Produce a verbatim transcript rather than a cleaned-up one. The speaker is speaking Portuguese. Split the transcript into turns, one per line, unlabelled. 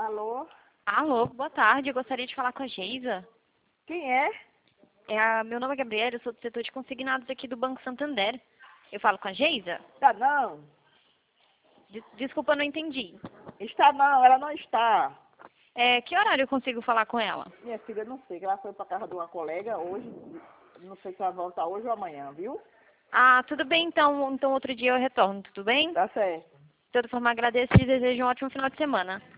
Alô?
Alô, boa tarde. Eu gostaria de falar com a Geisa.
Quem é?
É a, meu nome é Gabriela, eu sou do setor de consignados aqui do Banco Santander. Eu falo com a Geisa?
Está não.
Des- Desculpa, eu não entendi.
Está não, ela não está.
É, que horário eu consigo falar com ela?
Minha filha, não sei, que ela foi para casa de uma colega hoje. Não sei se ela volta hoje ou amanhã, viu?
Ah, tudo bem, então, então outro dia eu retorno, tudo bem?
Tá certo.
De toda forma, agradeço e desejo um ótimo final de semana.